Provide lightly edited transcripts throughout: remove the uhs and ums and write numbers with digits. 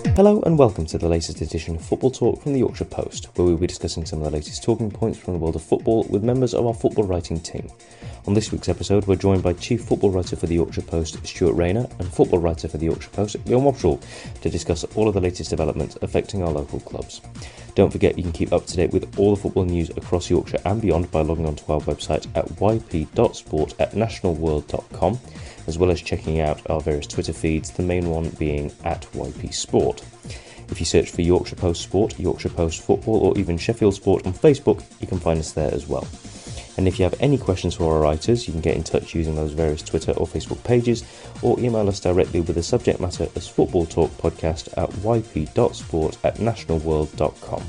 Hello and welcome to the latest edition of Football Talk from the Yorkshire Post, where we'll be discussing some of the latest talking points from the world of football with members of our football writing team. On this week's episode, we're joined by Chief Football Writer for the Yorkshire Post, Stuart Rayner, and Football Writer for the Yorkshire Post, Leon Wobschall, to discuss all of the latest developments affecting our local clubs. Don't forget you can keep up to date with all the football news across Yorkshire and beyond by logging onto our website at yp.sport@nationalworld.com, as well as checking out our various Twitter feeds, the main one being at YP Sport. If you search for Yorkshire Post Sport, Yorkshire Post Football, or even Sheffield Sport on Facebook, you can find us there as well. And if you have any questions for our writers, you can get in touch using those various Twitter or Facebook pages, or email us directly with the subject matter as Football Talk Podcast at yp.sport@nationalworld.com.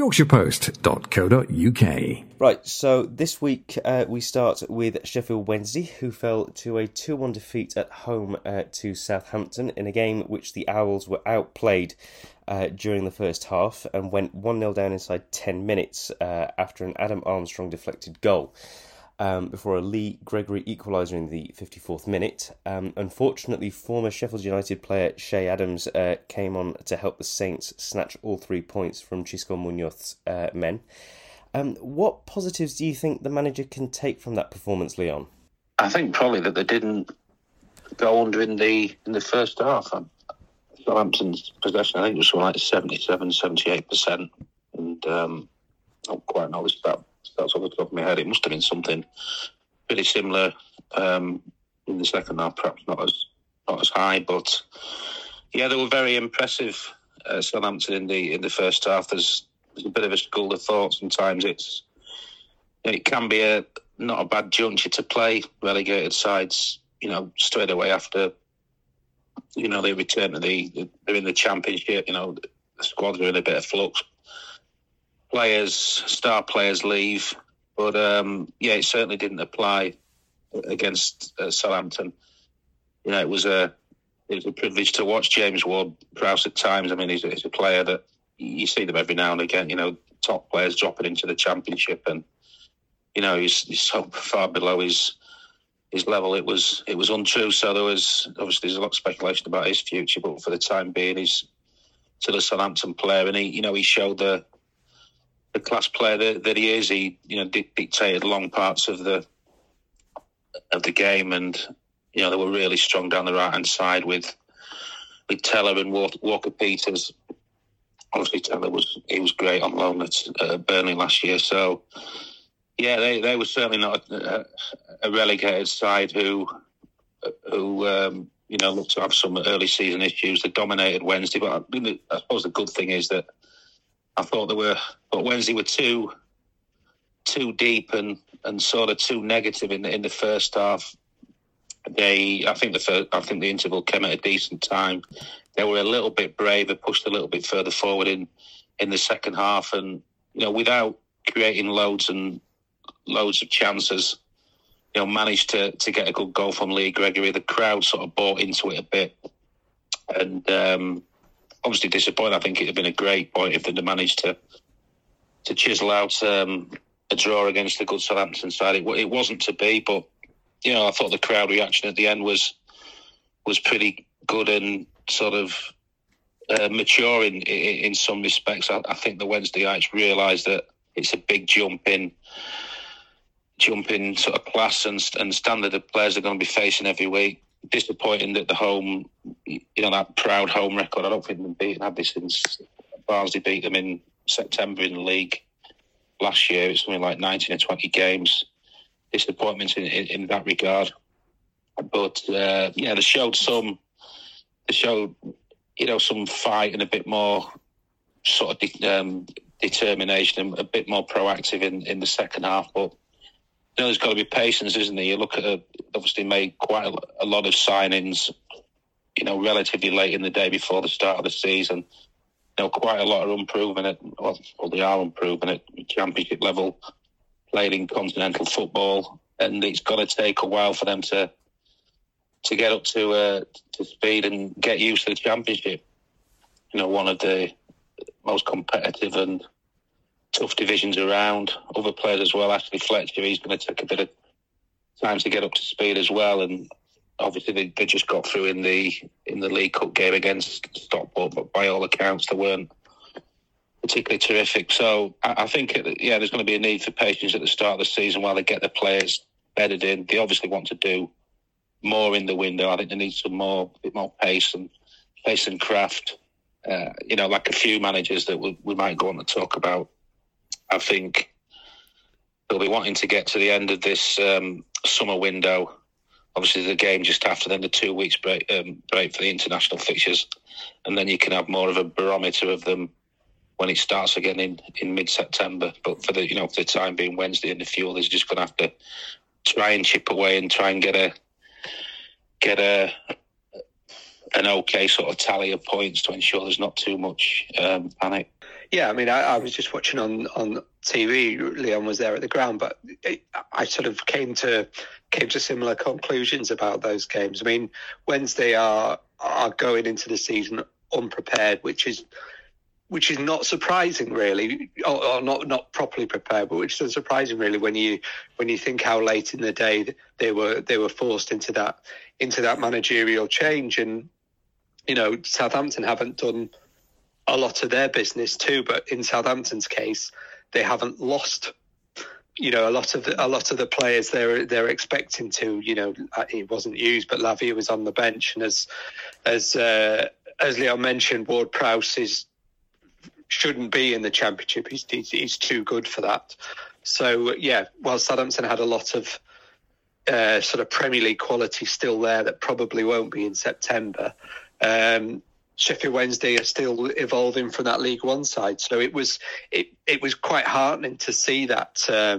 yorkshirepost.co.uk. Right, so this week we start with Sheffield Wednesday, who fell to a 2-1 defeat at home to Southampton in a game which the Owls were outplayed during the first half and went 1-0 down inside 10 minutes after an Adam Armstrong deflected goal. Before a Lee Gregory equaliser in the 54th minute. Unfortunately, former Sheffield United player Shay Adams came on to help the Saints snatch all 3 points from Xisco Munoz's men. What positives do you think the manager can take from that performance, Leon? I think probably that they didn't go under in the first half. Southampton's possession, I think, was like 77-78%. And I don't quite know if that's off the top of my head. It must have been something pretty similar in the second half, perhaps not as high. But yeah, they were very impressive. Southampton in the first half. There's a bit of a school of thought. Sometimes it can be not a bad juncture to play relegated sides. Straight away after they return to they're in the Championship. The squads are in a bit of flux. Star players leave, but it certainly didn't apply against Southampton. It was a privilege to watch James Ward-Prowse at times. I mean, he's a player that you see them every now and again. Top players dropping into the Championship, and he's so far below his level. It was untrue. So there's a lot of speculation about his future, but for the time being, he's still a Southampton player, and he showed the class player that he is. He dictated long parts of the game, and they were really strong down the right hand side with Teller and Walker Peters. Obviously, Teller was great on loan at Burnley last year. So yeah, they were certainly not a relegated side who looked to have some early season issues. They dominated Wednesday, but I suppose the good thing is that I thought Wednesday were too deep and sort of too negative in the first half. I think the interval came at a decent time. They were a little bit braver, pushed a little bit further forward in the second half, and without creating loads of chances, managed to get a good goal from Lee Gregory. The crowd sort of bought into it a bit, and obviously disappointed. I think it would have been a great point if they'd have managed to chisel out a draw against the good Southampton side. It wasn't to be, but I thought the crowd reaction at the end was pretty good and sort of mature in some respects. I think the Wednesdayites realised that it's a big jump in sort of class and standard of players they're going to be facing every week. Disappointing that the home, that proud home record. I don't think they've had this since Barnsley beat them in September in the league last year. It's something like 19 or 20 games. Disappointments in that regard. But they showed some fight and a bit more sort of determination and a bit more proactive in the second half. But there's got to be patience, isn't there? You look at obviously made quite a lot of signings, relatively late in the day before the start of the season. Quite a lot are improving they are improving at Championship level, played in continental football, and it's got to take a while for them to get up to speed and get used to the Championship. One of the most competitive and tough divisions around. Other players as well. Ashley Fletcher, he's going to take a bit of time to get up to speed as well. And obviously they just got through in the League Cup game against Stockport, but by all accounts they weren't particularly terrific. So I think, there's going to be a need for patience at the start of the season while they get the players bedded in. They obviously want to do more in the window. I think they need a bit more pace and craft. Like a few managers that we might go on to talk about. I think they'll be wanting to get to the end of this summer window. Obviously, the game just after, then the 2 weeks break for the international fixtures, and then you can have more of a barometer of them when it starts again in mid-September. But for the time being, Wednesday and the few others are just going to have to try and chip away and try and get an okay sort of tally of points to ensure there's not too much panic. Yeah, I mean, I was just watching on TV. Leon was there at the ground, but I sort of came to similar conclusions about those games. I mean, Wednesday are going into the season unprepared, which is not surprising, really, or not properly prepared, but which is surprising, really, when you think how late in the day they were forced into that managerial change. And Southampton haven't done a lot of their business too, but in Southampton's case, they haven't lost. A lot of the players they're expecting to. He wasn't used, but Lavia was on the bench, and as Leon mentioned, Ward-Prowse shouldn't be in the Championship. He's too good for that. So while Southampton had a lot of sort of Premier League quality still there that probably won't be in September. Sheffield Wednesday are still evolving from that League One side, so it was quite heartening to see that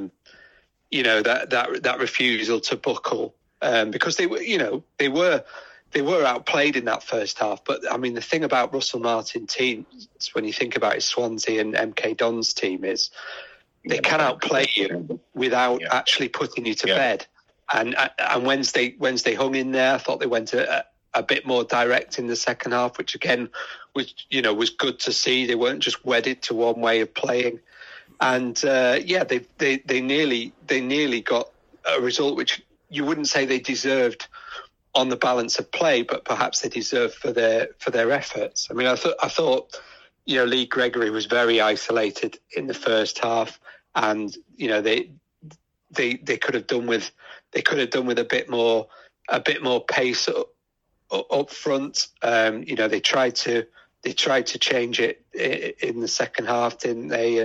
that refusal to buckle, because they were outplayed in that first half. But I mean, the thing about Russell Martin teams, when you think about his Swansea and MK Dons team, is they can outplay you without actually putting you to bed. And Wednesday hung in there. I thought they went a bit more direct in the second half, which again was good to see. They weren't just wedded to one way of playing, and they nearly got a result which you wouldn't say they deserved on the balance of play, but perhaps they deserved for their efforts. I mean, I thought Lee Gregory was very isolated in the first half, and they could have done with a bit more pace up front. They tried to change it in the second half, didn't they?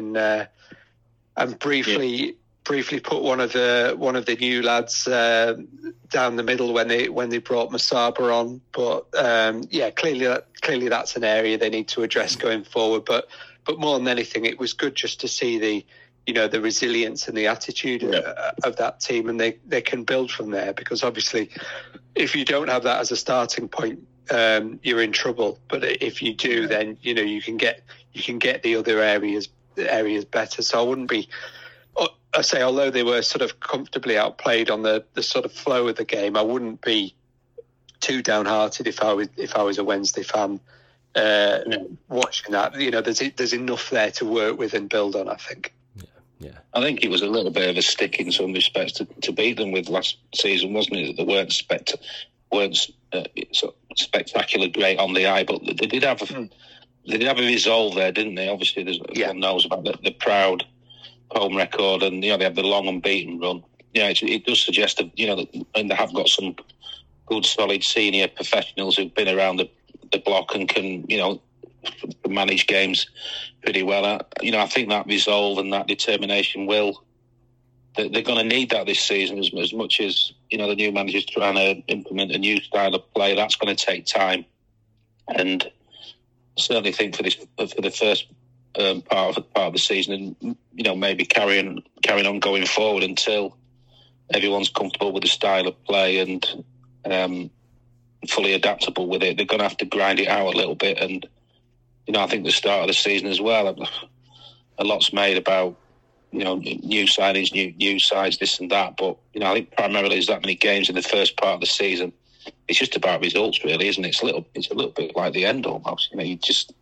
And briefly put one of the new lads down the middle when they brought Masaba on. But clearly that's an area they need to address going forward. But more than anything, it was good just to see the resilience and the attitude of that team, and they can build from there, because obviously if you don't have that as a starting point, you're in trouble. But if you do, then you can get the other areas better. So I wouldn't be, I say, although they were sort of comfortably outplayed on the sort of flow of the game, I wouldn't be too downhearted if I was a Wednesday fan watching that. There's enough there to work with and build on, I think. Yeah, I think it was a little bit of a stick in some respects to beat them with last season, wasn't it? That they weren't spectacular great on the eye, but they did have a resolve there, didn't they? Obviously, everyone knows about the proud home record, and they have the long unbeaten run. It does suggest that and they have got some good, solid senior professionals who've been around the block and can manage games pretty well. I think that resolve and that determination they're going to need that this season as much as the new manager's trying to implement a new style of play. That's going to take time, and I certainly think for the first part of the season, and maybe carrying on going forward until everyone's comfortable with the style of play and fully adaptable with it. They're going to have to grind it out a little bit, and I think the start of the season as well, a lot's made about new signings, new sides, this and that. But I think primarily there's that many games in the first part of the season. It's just about results, really, isn't it? It's a little bit like the end almost. You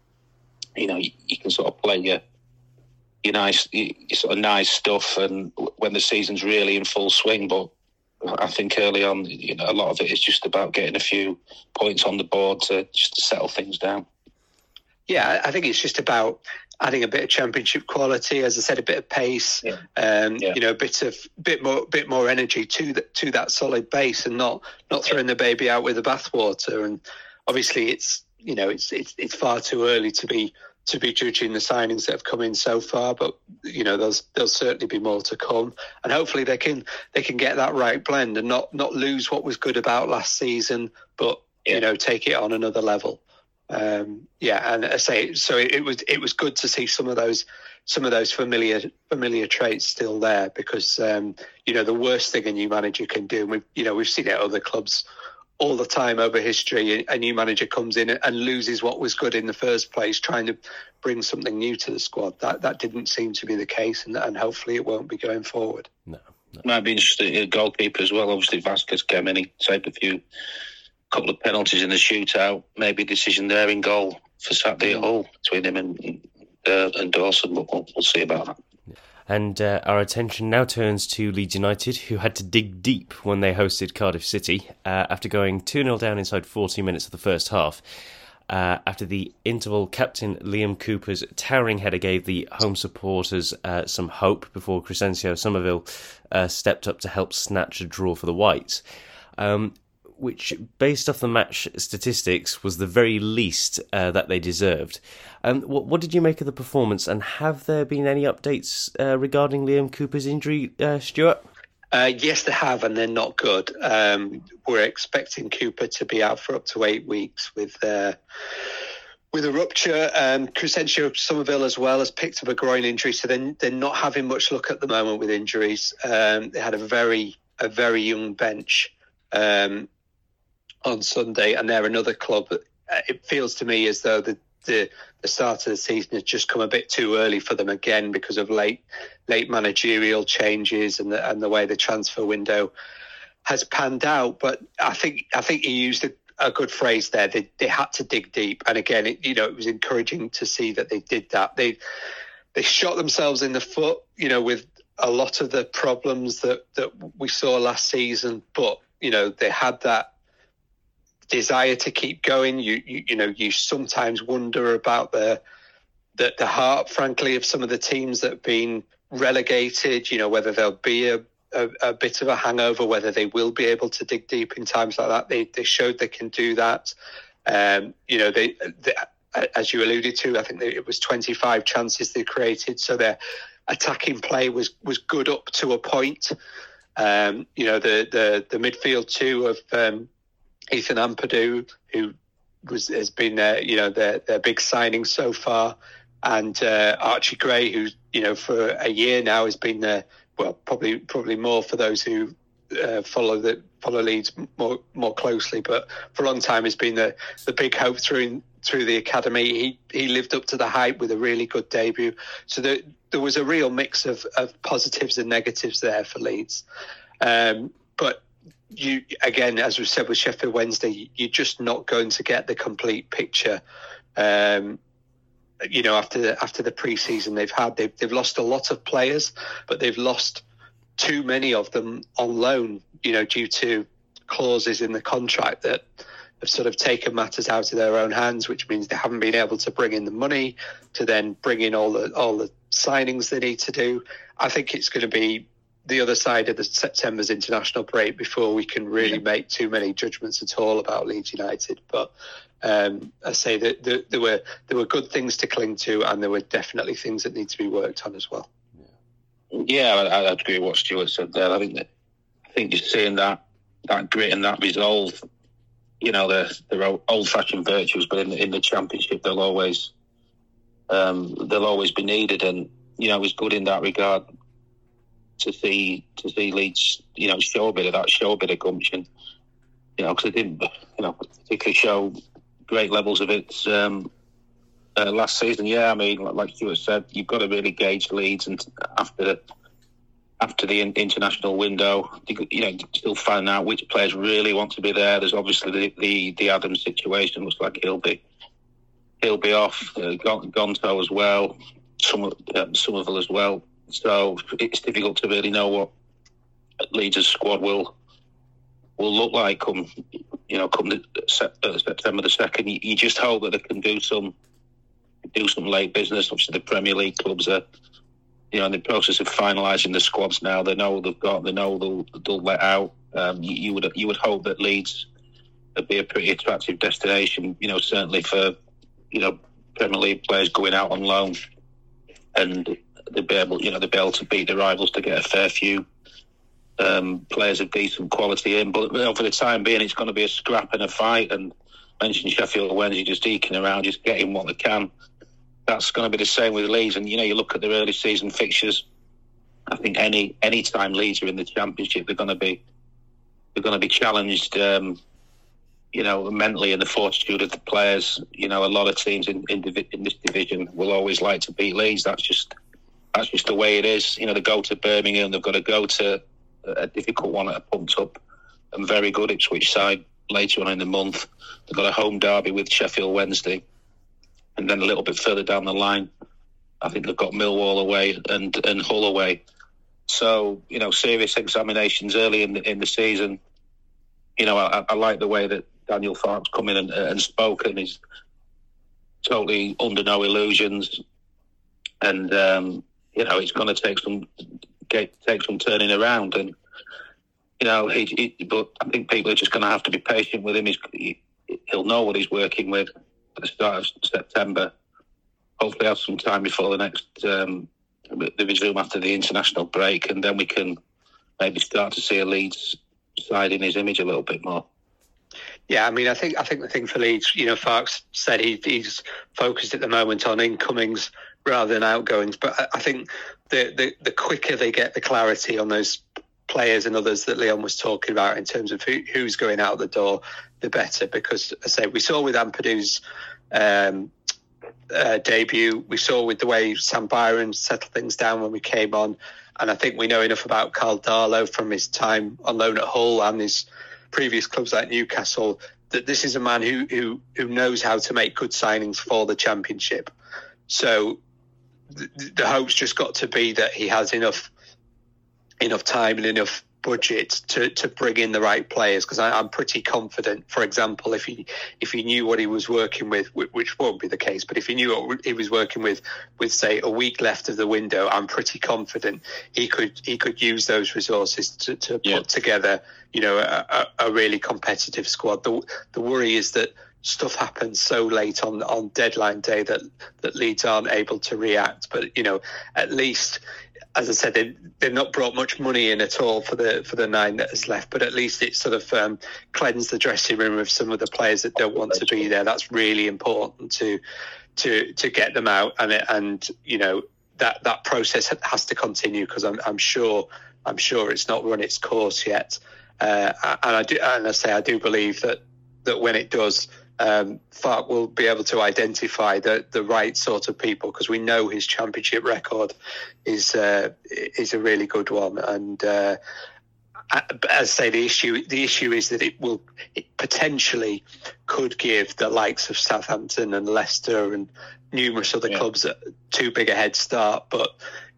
can sort of play your sort of nice stuff, and when the season's really in full swing. But I think early on, a lot of it is just about getting a few points on the board to settle things down. Yeah, I think it's just about adding a bit of championship quality, as I said, a bit of pace, a bit more energy to that solid base, and not throwing the baby out with the bathwater. And obviously, it's far too early to be judging the signings that have come in so far, but there'll certainly be more to come, and hopefully they can get that right blend and not lose what was good about last season, but take it on another level. And I say, so it was good to see some of those familiar traits still there, because the worst thing a new manager can do, and we've seen it at other clubs all the time over history, a new manager comes in and loses what was good in the first place, trying to bring something new to the squad. That didn't seem to be the case, and hopefully it won't be going forward. No. Might be interesting, goalkeeper as well. Obviously Vasquez came in, he saved couple of penalties in the shootout, maybe a decision there in goal for Saturday at Hull between him and Dawson, but we'll see about that. And our attention now turns to Leeds United, who had to dig deep when they hosted Cardiff City after going 2-0 down inside 40 minutes of the first half. After the interval, captain Liam Cooper's towering header gave the home supporters some hope before Crescencio Somerville stepped up to help snatch a draw for the Whites. Which, based off the match statistics, was the very least that they deserved. What did you make of the performance, and have there been any updates regarding Liam Cooper's injury, Stuart? Yes, they have, and they're not good. We're expecting Cooper to be out for up to 8 weeks with a rupture. Crescencio Somerville as well has picked up a groin injury, so they're not having much luck at the moment with injuries. They had a very young bench on Sunday, and they're another club. It feels to me as though the start of the season has just come a bit too early for them again, because of late managerial changes and the way the transfer window has panned out. But I think he used a good phrase there. They had to dig deep, and again, it was encouraging to see that they did that. They shot themselves in the foot, with a lot of the problems that we saw last season, but they had that desire to keep going. You sometimes wonder about the heart, frankly, of some of the teams that have been relegated. Whether there'll be a bit of a hangover, whether they will be able to dig deep in times like that. They showed they can do that. They as you alluded to, I think it was 25 chances they created, so their attacking play was good up to a point. The midfield too of Ethan Ampadu, who has been their big signing so far, and Archie Gray, who for a year now has been there. Well, probably more for those who follow Leeds more closely, but for a long time has been the big hope through the academy. He lived up to the hype with a really good debut. So there was a real mix of positives and negatives there for Leeds. But you, again, as we said with Sheffield Wednesday, you're just not going to get the complete picture. After the pre-season they've lost a lot of players, but they've lost too many of them on loan, due to clauses in the contract that have sort of taken matters out of their own hands, which means they haven't been able to bring in the money to then bring in all the signings they need to do. I think it's going to be the other side of the September's international break before we can really make too many judgments at all about Leeds United. But I say that there were good things to cling to, and there were definitely things that need to be worked on as well. Yeah, I'd agree with what Stuart said there. I think just seeing that grit and that resolve, they're old-fashioned virtues, but in the Championship they'll always be needed, and it was good in that regard to see Leeds, show a bit of gumption, because they didn't, particularly show great levels of it last season. Yeah, I mean, like Stuart said, you've got to really gauge Leeds, and after the international window, still find out which players really want to be there. There's obviously the Adams situation. Looks like he'll be off. Gonto as well, Somerville as well. So it's difficult to really know what Leeds' squad will will look like come September the 2nd. You just hope that they can do some late business. Obviously, the Premier League clubs are, in the process of finalising the squads now. They know they'll let out. You would hope that Leeds would be a pretty attractive destination. Certainly for Premier League players going out on loan, and they'd be able to beat the rivals to get a fair few players of decent quality in. But for the time being, it's going to be a scrap and a fight. And mentioned Sheffield Wednesday just eking around, just getting what they can. That's going to be the same with Leeds. And you look at their early season fixtures. I think any time Leeds are in the Championship, they're going to be challenged. Mentally, in the fortitude of the players. A lot of teams in this division will always like to beat Leeds. That's just the way it is. They go to Birmingham. They've got to go to a difficult one at a pumped up and very good Ipswich side later on in the month. They've got a home derby with Sheffield Wednesday. And then a little bit further down the line, I think they've got Millwall away and Hull away. So, serious examinations early in the season. I like the way that Daniel Farke's come in and spoken. He's totally under no illusions. And, it's going to take some turning around. And, but I think people are just going to have to be patient with him. He'll know what he's working with at the start of September. Hopefully have some time before the next the resume after the international break, and then we can maybe start to see a Leeds side in his image a little bit more. Yeah, I think the thing for Leeds, Farke said he's focused at the moment on incomings rather than outgoings. But I think the quicker they get the clarity on those players and others that Leon was talking about in terms of who's going out the door, the better. Because, as I say, we saw with Ampadu's debut, we saw with the way Sam Byron settled things down when we came on, and I think we know enough about Carl Darlow from his time on loan at Hull and his previous clubs like Newcastle that this is a man who knows how to make good signings for the Championship. So the hope's just got to be that he has enough time and enough budget to bring in the right players, because I'm pretty confident. For example, if he knew what he was working with, which won't be the case, but if he knew what he was working with say a week left of the window, I'm pretty confident he could use those resources to put together a really competitive squad. The worry is that stuff happens so late on deadline day that Leeds aren't able to react. But at least, as I said, they've not brought much money in at all for the 9 that is left, but at least it's sort of cleansed the dressing room of some of the players that don't want to be there. That's really important to get them out, and that process has to continue, because I'm sure it's not run its course yet, and I do believe that when it does, Farke will be able to identify the right sort of people, because we know his Championship record is a really good one. And as I say, the issue is that it potentially could give the likes of Southampton and Leicester and numerous other clubs too big a head start. But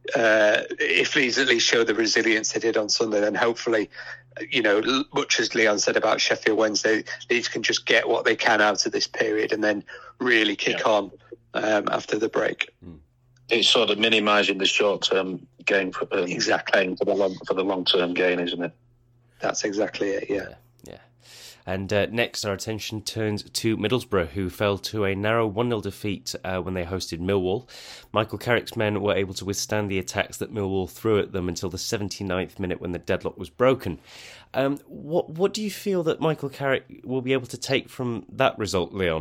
if Leeds at least show the resilience they did on Sunday, then hopefully, much as Leon said about Sheffield Wednesday, Leeds can just get what they can out of this period and then really kick on after the break. It's sort of minimising the short-term gain exactly for the long-term gain, isn't it? That's exactly it, yeah. And next, our attention turns to Middlesbrough, who fell to a narrow 1-0 defeat when they hosted Millwall. Michael Carrick's men were able to withstand the attacks that Millwall threw at them until the 79th minute when the deadlock was broken. What do you feel that Michael Carrick will be able to take from that result, Leon?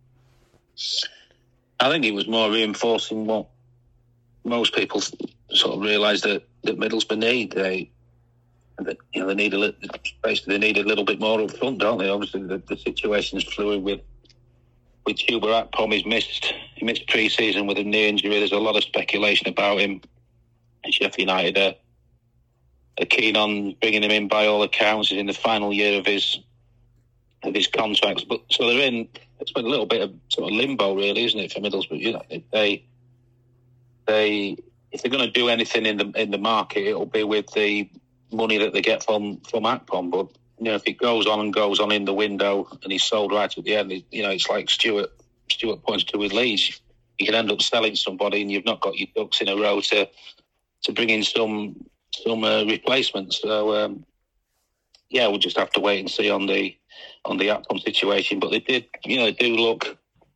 I think it was more reinforcing what most people sort of realise that Middlesbrough need. They need a little bit more up front, don't they? Obviously, the situation is fluid with Chuba Akpom. He missed pre-season with a knee injury. There's a lot of speculation about him. And Sheffield United are keen on bringing him in. By all accounts, he's in the final year of his contracts. But so it's been a little bit of sort of limbo, really, isn't it, for Middlesbrough? If they're going to do anything in the market, it'll be with the money that they get from Akpom. But if it goes on and goes on in the window and he's sold right at the end, it's like Stuart pointed to with Leeds. You can end up selling somebody and you've not got your ducks in a row to bring in some replacements. So we'll just have to wait and see on the Akpom situation. But they do look,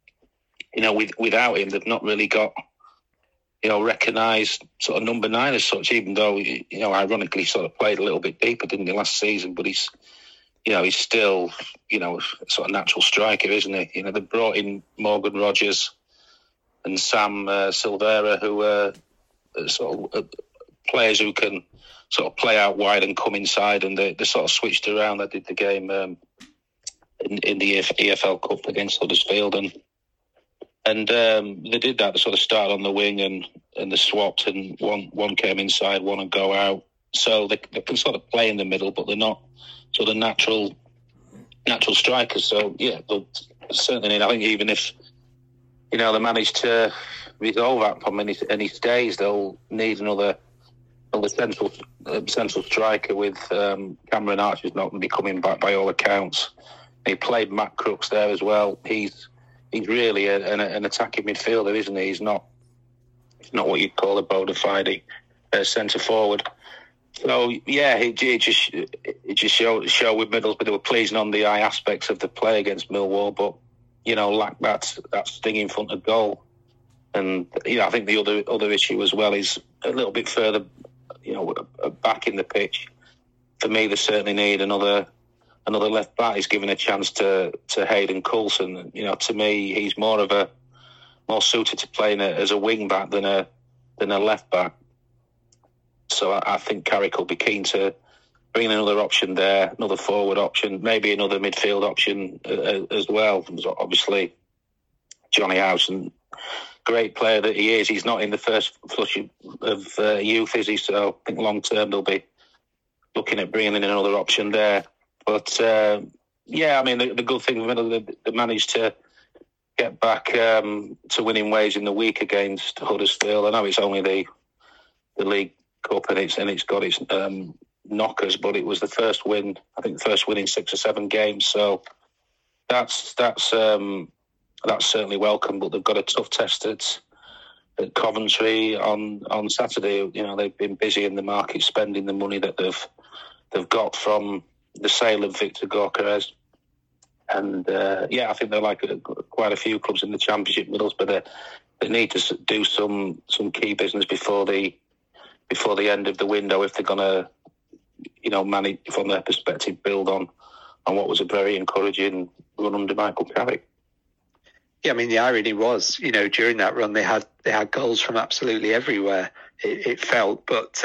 without him, they've not really got recognised sort of number 9 as such. Even though ironically sort of played a little bit deeper, didn't he, last season? But he's still sort of natural striker, isn't he? They brought in Morgan Rogers and Sam Silvera, who are sort of players who can sort of play out wide and come inside, and they sort of switched around. They did the game in the EFL Cup against Huddersfield, and they did that. They sort of started on the wing and they swapped, and one came inside, one would go out. So they can sort of play in the middle, but they're not sort of natural strikers. So yeah, they'll certainly need. I think even if they manage to resolve Akpom and he stays, they'll need another central striker with Cameron Archer's not going to be coming back by all accounts. He played Matt Crooks there as well. He's really an attacking midfielder, isn't he? He's not what you'd call a bona fide centre forward. So yeah, it just showed with Middlesbrough they were pleasing on the eye aspects of the play against Millwall, but lacked that sting in front of goal. And I think the other issue as well is a little bit further, back in the pitch. For me, they certainly need another left back. He's given a chance to Hayden Coulson. To me, he's more suited to playing as a wing back than a left back. So I think Carrick will be keen to bring in another option there, another forward option, maybe another midfield option as well. Obviously, Johnny Howson, great player that he is. He's not in the first flush of youth, is he? So I think long term they'll be looking at bringing in another option there. But the good thing, they managed to get back to winning ways in the week against Huddersfield. I know it's only the League Cup and it's got its knockers, but it was the first win. I think the first win in 6 or 7 games. So that's certainly welcome. But they've got a tough test at Coventry on Saturday. They've been busy in the market spending the money that they've got from the sale of Victor Gyökeres. And I think they're like quite a few clubs in the Championship, Middlesbrough. They need to do some key business before the end of the window if they're going to, manage from their perspective, build on what was a very encouraging run under Michael Carrick. Yeah, I mean, the irony was, during that run they had goals from absolutely everywhere. It felt, but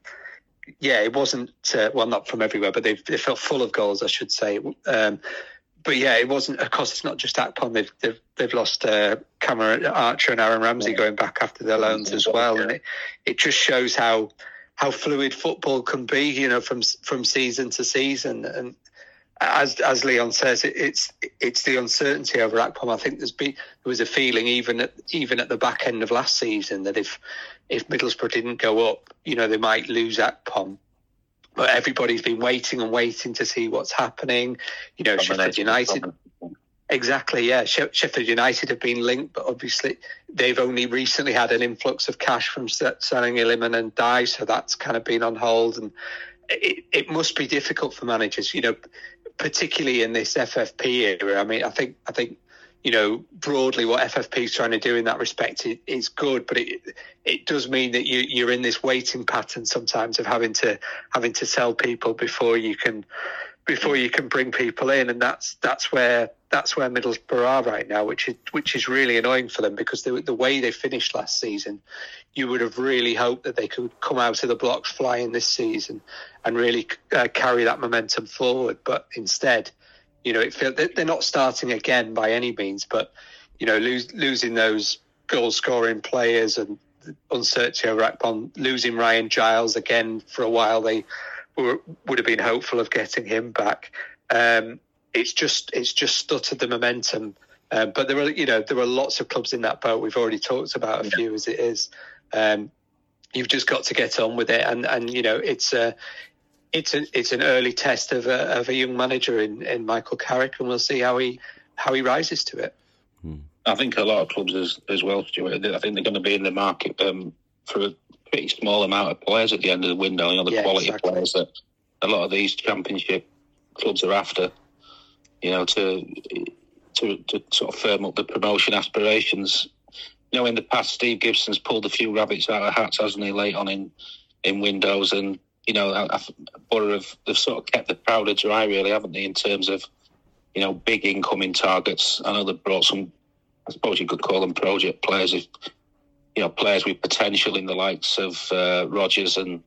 it wasn't not from everywhere, but they felt full of goals, I should say. But yeah, it wasn't. Of course, it's not just Akpom. They've lost Cameron Archer and Aaron Ramsey going back after their loans as well, and it just shows how fluid football can be, from season to season. And as Leon says, it's the uncertainty over Akpom. I think there was a feeling even at the back end of last season that if Middlesbrough didn't go up, they might lose Akpom. But everybody's been waiting to see what's happening. Sheffield United. Exactly, yeah. Sheffield United have been linked, but obviously they've only recently had an influx of cash from selling Iliman and Dye, so that's kind of been on hold. And it must be difficult for managers, particularly in this FFP era. I mean, I think broadly what FFP is trying to do in that respect is good, but it does mean that you're in this waiting pattern sometimes of having to sell people before you can bring people in, and that's where Middlesbrough are right now, which is really annoying for them, because the way they finished last season, you would have really hoped that they could come out of the blocks flying this season and really carry that momentum forward, but instead, it feels they're not starting again by any means, but losing those goal-scoring players and uncertainty over Akpom, losing Ryan Giles again for a while, they would have been hopeful of getting him back. It's just stuttered the momentum. But there were lots of clubs in that boat. We've already talked about a few as it is. You've just got to get on with it, and it's it's an early test of a young manager in Michael Carrick, and we'll see how he rises to it. I think a lot of clubs as well, Stuart. I think they're going to be in the market for a pretty small amount of players at the end of the window. You know, the quality of players that a lot of these Championship clubs are after. You know, to sort of firm up the promotion aspirations. You know, in the past, Steve Gibson's pulled a few rabbits out of hats, hasn't he, late on in windows, and you know, Borough they've sort of kept the powder dry, really, haven't they, in terms of, you know, big incoming targets. I know they've brought some, I suppose you could call them project players, you know, players with potential in the likes of Rodgers and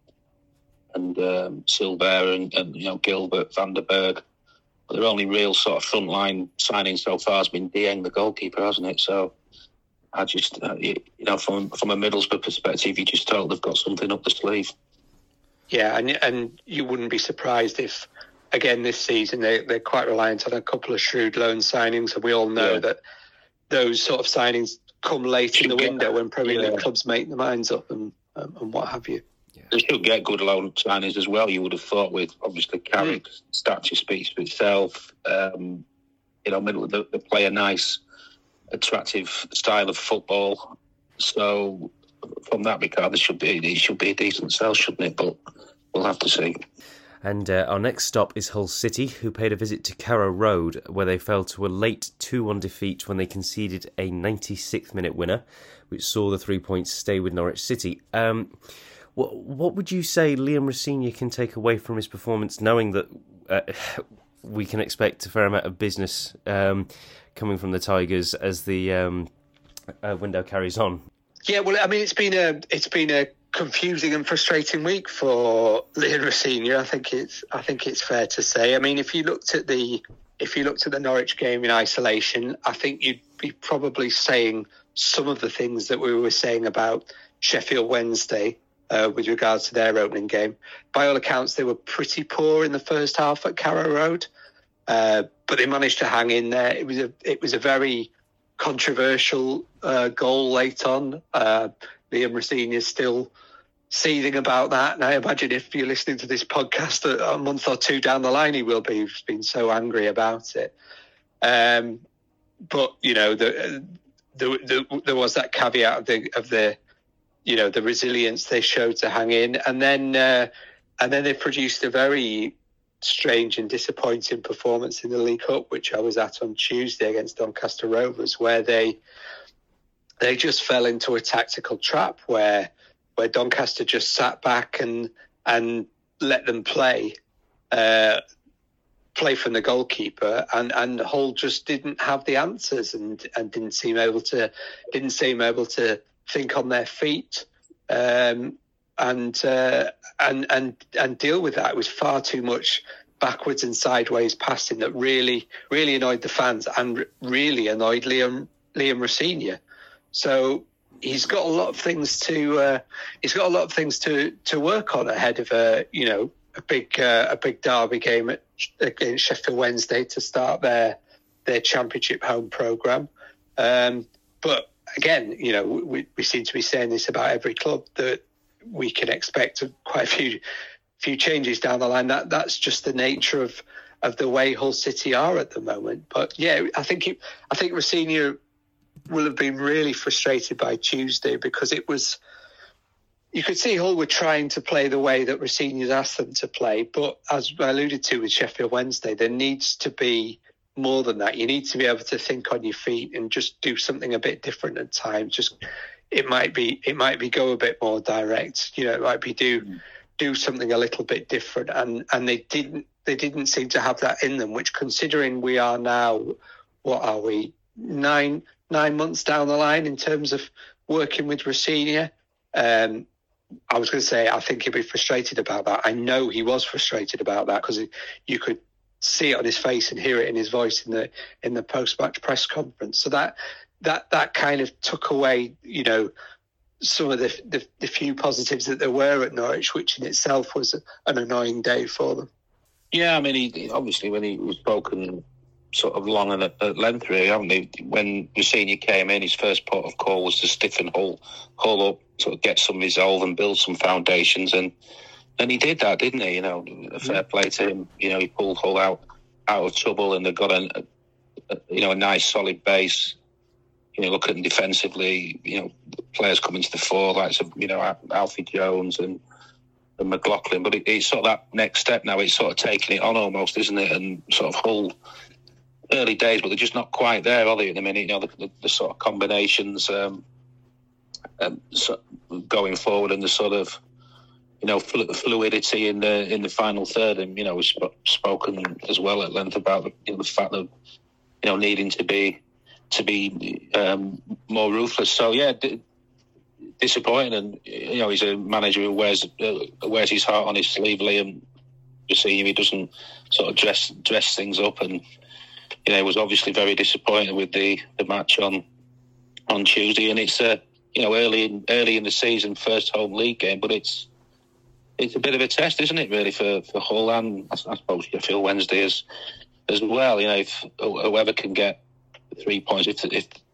Silver and you know, Gilbert, Van der Berg. But their only real sort of frontline signing so far has been Dieng, the goalkeeper, hasn't it? So I just, you know, from a Middlesbrough perspective, you just hope they've got something up the sleeve. Yeah, and you wouldn't be surprised if, again, this season they're quite reliant on a couple of shrewd loan signings, and we all know that those sort of signings come late in the window when Premier League clubs make their minds up and what have you. They should get good loan signings as well, you would have thought, with obviously Carrick's stature speaks for itself. You know, they play a nice, attractive style of football. So from that regard, it should be a decent sell, shouldn't it? But we'll have to see. And our next stop is Hull City, who paid a visit to Carrow Road, where they fell to a late 2-1 defeat when they conceded a 96th minute winner, which saw the 3 points stay with Norwich City. What would you say Liam Rosenior can take away from his performance, knowing that we can expect a fair amount of business coming from the Tigers as the window carries on? Yeah, well, I mean, it's been a confusing and frustrating week for Liam Rosenior. I think it's fair to say. I mean, if you looked at the Norwich game in isolation, I think you'd be probably saying some of the things that we were saying about Sheffield Wednesday with regards to their opening game. By all accounts, they were pretty poor in the first half at Carrow Road, but they managed to hang in there. It was a very controversial goal late on. Liam Rosenior is still seething about that, and I imagine if you're listening to this podcast a month or two down the line, he will be. He's been so angry about it. But you know, there was that caveat of the you know, the resilience they showed to hang in, and then they produced a very strange and disappointing performance in the League Cup, which I was at on Tuesday against Doncaster Rovers, where they just fell into a tactical trap where Doncaster just sat back and let them play from the goalkeeper, and Hull just didn't have the answers and didn't seem able to think on their feet and deal with that. It was far too much backwards and sideways passing that really annoyed the fans and really annoyed Liam Rosenior. So he's got a lot of things to work on ahead of a big derby game against Sheffield Wednesday to start their Championship home programme. But again, you know, we seem to be saying this about every club, that we can expect quite a few changes down the line. That's just the nature of the way Hull City are at the moment. But yeah, I think Rosenior will have been really frustrated by Tuesday, because you could see Hull were trying to play the way that Rosenior's asked them to play. But as I alluded to with Sheffield Wednesday, there needs to be more than that. You need to be able to think on your feet and just do something a bit different at times. It might be go a bit more direct. You know, it might be do something a little bit different. And they didn't seem to have that in them, which, considering we are now, what are we, 9 months down the line in terms of working with Rosenior. I was going to say, I think he'll be frustrated about that. I know he was frustrated about that, because you could see it on his face and hear it in his voice in the post-match press conference. So that kind of took away, you know, some of the few positives that there were at Norwich, which in itself was an annoying day for them. Yeah, I mean, he obviously, when he was spoken sort of long and at length, really, haven't they? When Rosenior came in, his first port of call was to stiffen Hull up, sort of get some resolve and build some foundations. And And he did that, didn't he? You know, fair play to him. You know, he pulled Hull out of trouble, and they've got a nice solid base. You know, look at them defensively. You know, players coming to the fore, like Alfie Jones and McLaughlin. But it's sort of that next step now. It's sort of taking it on almost, isn't it? And sort of Hull early days, but they're just not quite there, are they? At the minute, you know, the sort of combinations going forward, and the sort of fluidity in the final third. And you know, we've spoken as well at length about the fact that needing to be more ruthless. So yeah, disappointing. And he's a manager who wears his heart on his sleeve. Liam, you see him, he doesn't sort of dress things up, and he was obviously very disappointed with the match on Tuesday. And it's early in the season, first home league game, but it's a bit of a test, isn't it, really, for Hull, and I suppose Sheffield Wednesday as well. If whoever can get 3 points, if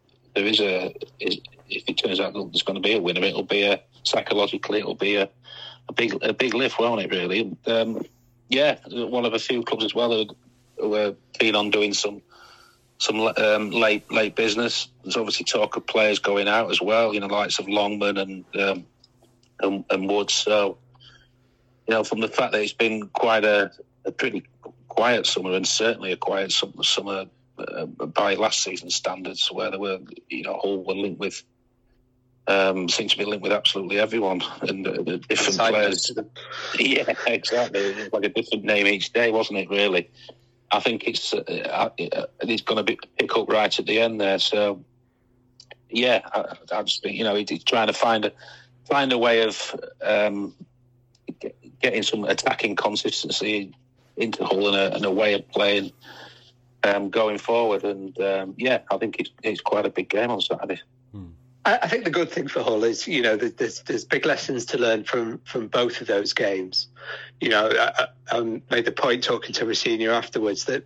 it turns out there's going to be a winner, it'll be psychologically a big lift, won't it, really? And, one of a few clubs as well who are keen on doing some late business. There's obviously talk of players going out as well, likes of Longman and Woods. So, from the fact that it's been quite a pretty quiet summer, and certainly a quiet summer by last season's standards, where there were, Hull were linked with, seem to be linked with absolutely everyone, and different players. Yeah, exactly. Like a different name each day, wasn't it? Really, I think it's going to pick up right at the end there. So, yeah, I just think he's trying to find a way of getting some attacking consistency into Hull and a way of playing going forward. And I think it's quite a big game on Saturday. I think the good thing for Hull is, there's big lessons to learn from both of those games. I made the point talking to Rosenior afterwards that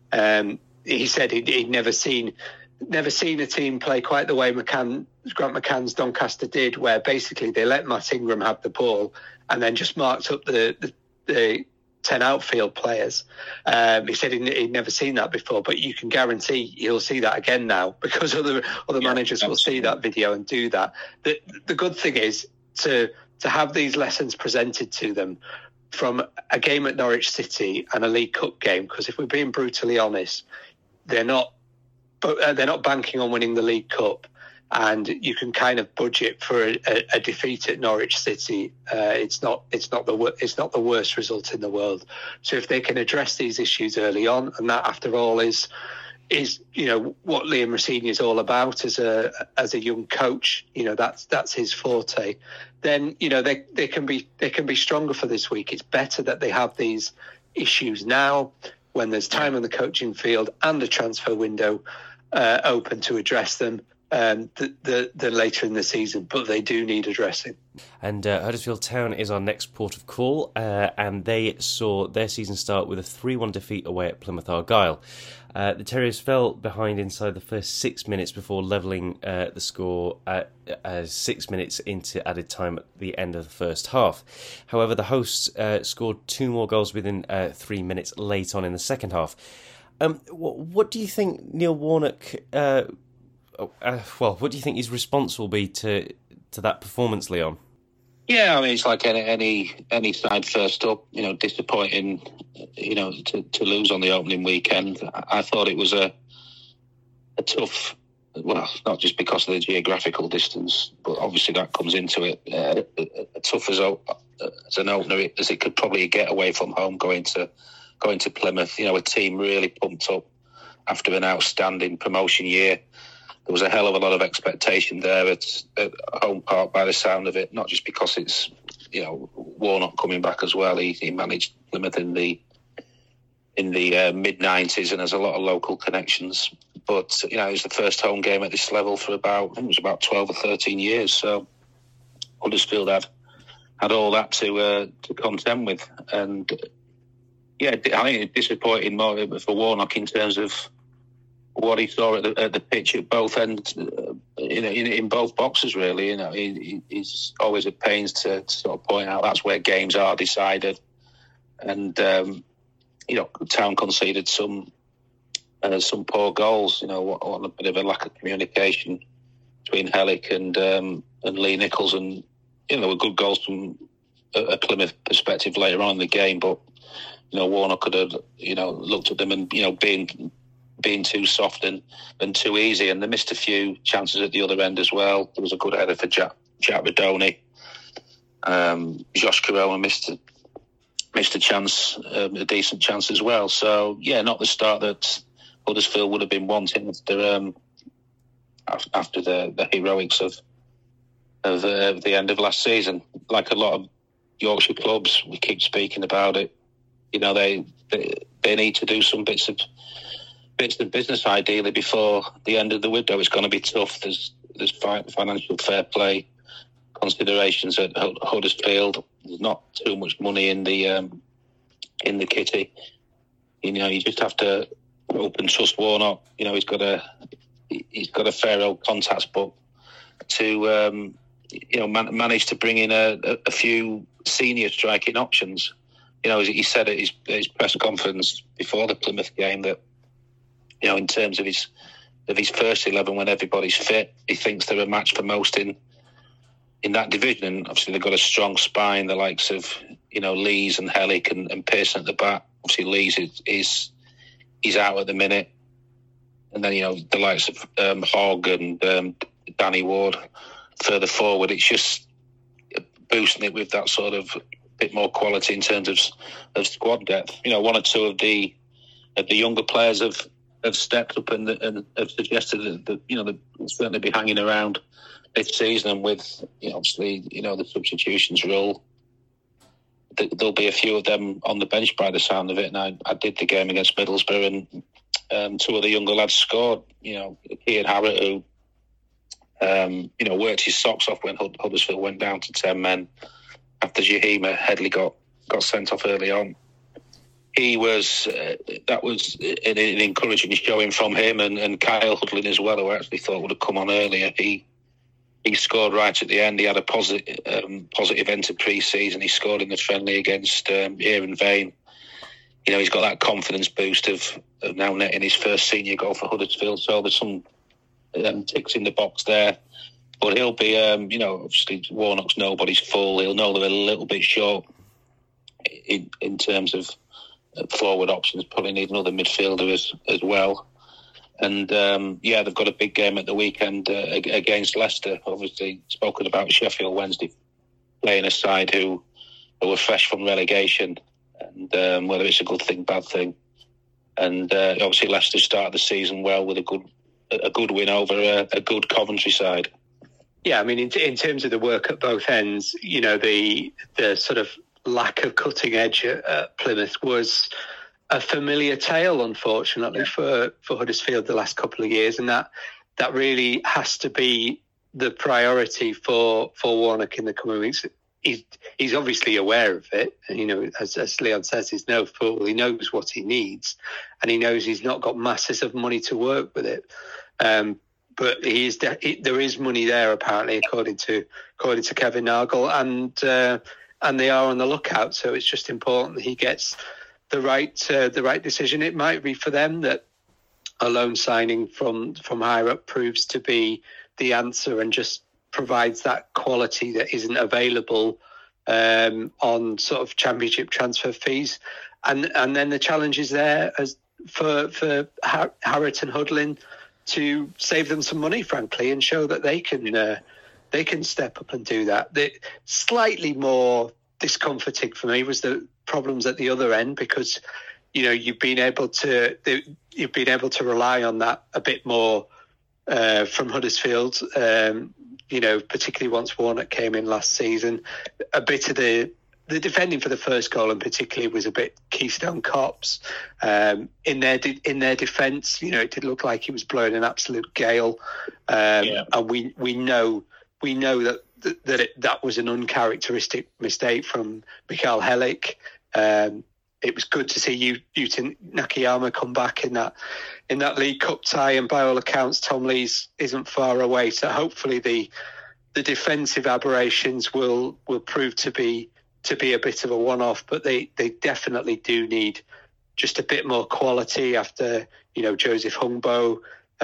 he said he'd never seen a team play quite the way Grant McCann's Doncaster did, where basically they let Matt Ingram have the ball and then just marked up the 10 outfield players. He said he'd never seen that before, but you can guarantee he'll see that again now, because other managers will see that video and do that. The good thing is to have these lessons presented to them from a game at Norwich City and a League Cup game, because if we're being brutally honest, they're not banking on winning the League Cup, and you can kind of budget for a defeat at Norwich City. It's not the worst result in the world. So if they can address these issues early on, and that, after all, is what Liam Rosenior is all about as a young coach. That's his forte. Then they can be stronger for this week. It's better that they have these issues now, when there's time on the coaching field and the transfer window open to address them, than later in the season. But they do need addressing. And Huddersfield Town is our next port of call, and they saw their season start with a 3-1 defeat away at Plymouth Argyle. The Terriers fell behind inside the first 6 minutes before levelling the score 6 minutes into added time at the end of the first half. However, the hosts scored 2 more goals within 3 minutes late on in the second half. What do you think Neil Warnock... what do you think his response will be to that performance, Leon? Yeah, I mean, it's like any side first up, disappointing, to lose on the opening weekend. I thought it was a tough, well, not just because of the geographical distance, but obviously that comes into it. A tough as an opener as it could probably get away from home going to Plymouth. A team really pumped up after an outstanding promotion year. There was a hell of a lot of expectation there at Home Park, by the sound of it, not just because it's, Warnock coming back as well. He managed Plymouth in the mid-90s and has a lot of local connections. But, it was the first home game at this level for about 12 or 13 years. So Huddersfield had all that to contend with. And, I think it's disappointing more for Warnock in terms of what he saw at the pitch at both ends, in both boxes, really. He's always at pains to sort of point out that's where games are decided. And, Town conceded some poor goals. What a bit of a lack of communication between Helik and Lee Nichols. And, there were good goals from a Plymouth perspective later on in the game, but, Warnock could have, looked at them and, being too soft and too easy, and they missed a few chances at the other end as well. There was a good header for Jack Radoni. Josh Corona missed a chance, a decent chance as well. So not the start that Huddersfield would have been wanting after the heroics of the end of last season. Like a lot of Yorkshire clubs, we keep speaking about it. They need to do some bits of business ideally before the end of the window. It's going to be tough. There's financial fair play considerations at Huddersfield. There's not too much money in the kitty. You just have to hope and trust Warnock. He's got a fair old contacts book to manage to bring in a few senior striking options. He said at his press conference before the Plymouth game that, in terms of his first 11, when everybody's fit, he thinks they're a match for most in that division. And obviously they've got a strong spine, the likes of Lees and Helik and Pearson at the back. Obviously Lees is out at the minute, and then the likes of Hogg and Danny Ward further forward. It's just boosting it with that sort of bit more quality in terms of squad depth. One or two of the younger players have stepped up and have suggested that they'll certainly be hanging around this season. And with obviously the substitutions rule, there'll be a few of them on the bench by the sound of it. And I did the game against Middlesbrough, and two of the younger lads scored. Ian Harrott, who worked his socks off when Huddersfield went down to 10 men after Jahima Headley got sent off early on. That was an encouraging showing from him, and Kyle Hudlin as well, who I actually thought would have come on earlier. He scored right at the end. He had a positive end to pre-season. He scored in the friendly against Aaron Vane. He's got that confidence boost of now netting his first senior goal for Huddersfield. So there's some ticks in the box there. But he'll be, obviously Warnock's nobody's full. He'll know they're a little bit short in terms of forward options. Probably need another midfielder as well. And they've got a big game at the weekend against Leicester. Obviously spoken about Sheffield Wednesday playing a side who were fresh from relegation, and whether it's a good thing, bad thing. And obviously Leicester started the season well with a good win over a good Coventry side. Yeah, I mean, in terms of the work at both ends, the sort of lack of cutting edge at Plymouth was a familiar tale, unfortunately, for Huddersfield the last couple of years, and that really has to be the priority for Warnock in the coming weeks. He's obviously aware of it, and as Leon says, he's no fool. He knows what he needs, and he knows he's not got masses of money to work with it. But there is money there, apparently, according to Kevin Nagel, and they are on the lookout. So it's just important that he gets the right decision. It might be for them that a loan signing from higher up proves to be the answer and just provides that quality that isn't available on sort of championship transfer fees. And then the challenge is there for Harrott and Hudlin to save them some money, frankly, and show that they can step up and do that. The slightly more discomforting for me was the problems at the other end, because you've been able to rely on that a bit more from Huddersfield. Particularly once Warnock came in last season, a bit of the defending for the first goal in particular was a bit Keystone Cops. In their defence, it did look like he was blowing an absolute gale, and we know that was an uncharacteristic mistake from Mikael Helik. it was good to see Yuta Nakayama come back in that League Cup tie, and by all accounts, Tom Lees isn't far away. So hopefully the defensive aberrations will prove to be a bit of a one-off, but they definitely do need just a bit more quality after Joseph Hungbo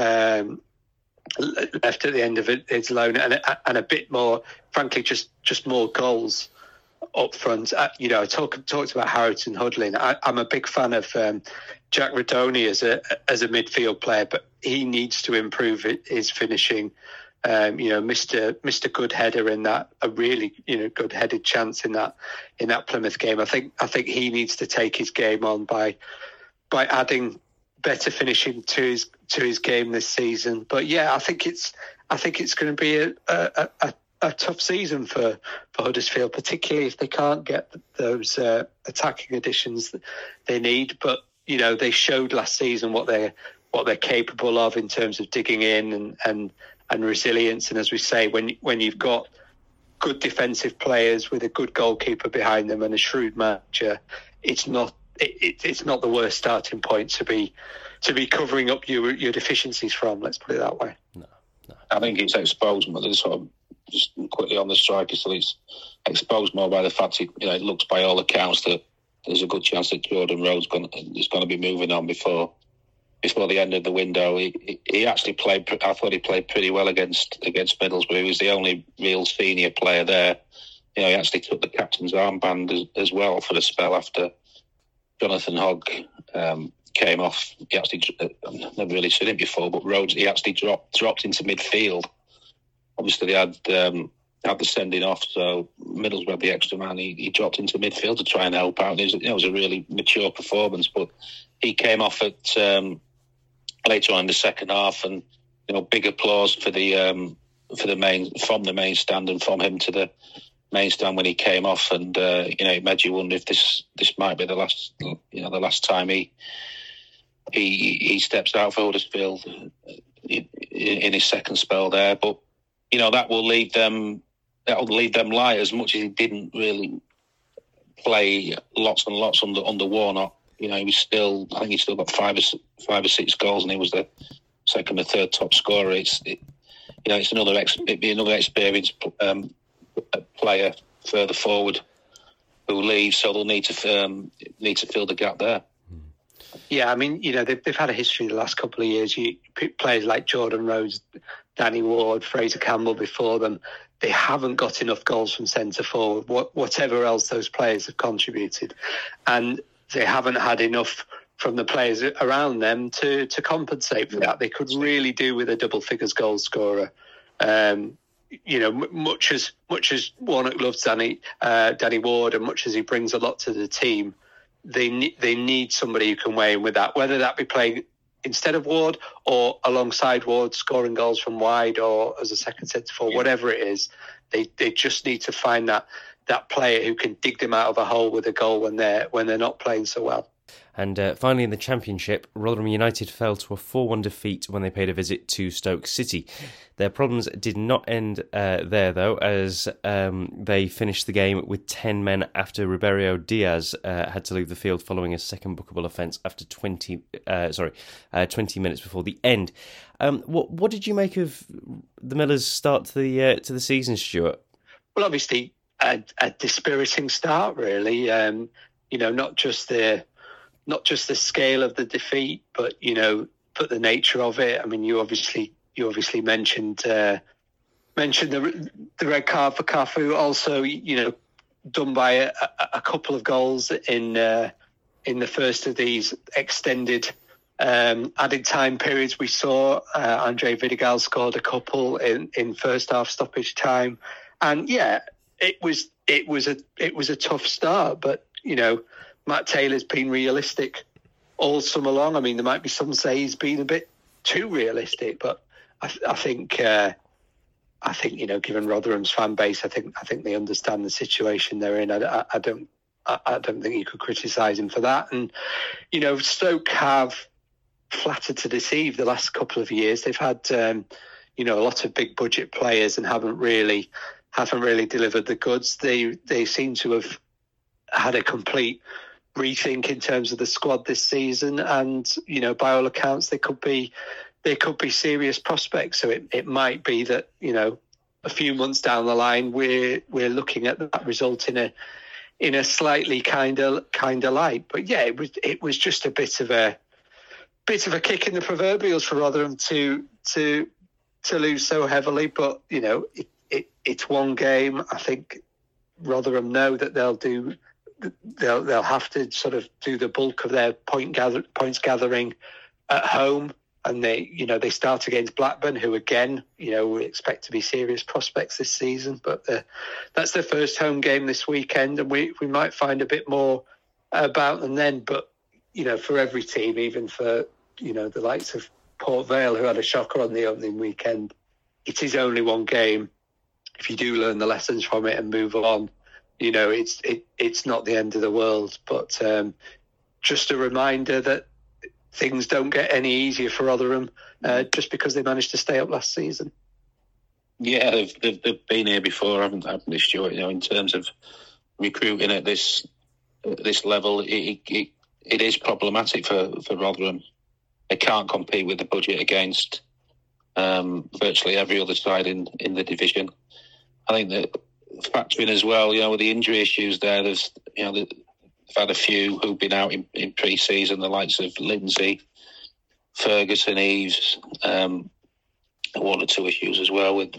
left at the end of his loan, and a bit more, frankly, just more goals up front. I talked about Harrington Hudlin. I'm a big fan of Jack Radoni as a midfield player, but he needs to improve his finishing. Mr. Good header in that, a really good headed chance in that Plymouth game. I think he needs to take his game on by adding better finishing to his game this season. But yeah, I think it's going to be a tough season for Huddersfield, particularly if they can't get those attacking additions that they need. But they showed last season what they're capable of in terms of digging in and resilience. And as we say, when you've got good defensive players with a good goalkeeper behind them and a shrewd manager, it's not the worst starting point to be covering up your deficiencies from. Let's put it that way. No. I think it's exposed, but sort of just quickly on the striker, so it's exposed more by the fact it looks by all accounts that there's a good chance that Jordan Rhodes is going to be moving on before the end of the window. He actually played. I thought he played pretty well against Middlesbrough. He was the only real senior player there. He actually took the captain's armband as well for a spell after Jonathan Hogg came off. He actually, I've never really seen him before, but Rhodes, he actually dropped into midfield. Obviously, they had the sending off, so Middlesbrough had the extra man. He dropped into midfield to try and help out. It was a really mature performance, but he came off at later on in the second half, and big applause for the main stand and from him to the main stand when he came off, and it made you wonder if this might be the last time he steps out for Huddersfield in his second spell there. But that will leave them light, as much as he didn't really play lots and lots under Warnock. He was still got five or six goals, and he was the second or third top scorer. It's another experienced player further forward who leaves, so they'll need to fill the gap there. Yeah, I mean, they've had a history the last couple of years. Players like Jordan Rhodes, Danny Ward, Fraser Campbell before them, they haven't got enough goals from centre forward, whatever else those players have contributed. And they haven't had enough from the players around them to compensate for that. They could really do with a double figures goal scorer. Much as Warnock loves Danny Ward, and much as he brings a lot to the team, they need somebody who can weigh in with that, whether that be playing instead of Ward or alongside Ward, scoring goals from wide or as a second centre forward, whatever it is. They just need to find that player who can dig them out of a hole with a goal when they're not playing so well. And finally in the Championship, Rotherham United fell to a 4-1 defeat when they paid a visit to Stoke City. Their problems did not end there, though, as they finished the game with 10 men after Ribeiro Diaz had to leave the field following a second bookable offence after 20 minutes before the end. What did you make of the Millers' start to the season, Stuart? Well, obviously a dispiriting start, really. Not just the scale of the defeat, but the nature of it. I mean, you obviously mentioned the red card for Cafu. Also, done by a couple of goals in the first of these extended added time periods. We saw Andre Vidigal scored a couple in first half stoppage time, and yeah, it was a tough start, but Matt Taylor's been realistic all summer long. I mean, there might be some say he's been a bit too realistic, but I think given Rotherham's fan base, I think they understand the situation they're in. I don't think you could criticise him for that. And Stoke have flattered to deceive the last couple of years. They've had a lot of big budget players and haven't really delivered the goods. They seem to have had a complete rethink in terms of the squad this season, and by all accounts they could be serious prospects. So it might be that a few months down the line we're looking at that result in a slightly kind of light. But yeah, it was just a bit of a kick in the proverbials for Rotherham to lose so heavily. But it's one game. I think Rotherham know that they'll have to sort of do the bulk of their points gathering at home, and they start against Blackburn, who again we expect to be serious prospects this season. But that's their first home game this weekend, and we might find a bit more about them then. But for every team, even for the likes of Port Vale, who had a shocker on the opening weekend, it is only one game. If you do learn the lessons from it and move on, it's not the end of the world. But just a reminder that things don't get any easier for Rotherham just because they managed to stay up last season. Yeah, they've been here before, haven't they, Stuart? In terms of recruiting at this level, it is problematic for Rotherham. They can't compete with the budget against virtually every other side in the division. I think that factoring as well, with the injury issues there, there's they've had a few who've been out in pre-season, the likes of Lindsay, Ferguson, Eves, one or two issues as well with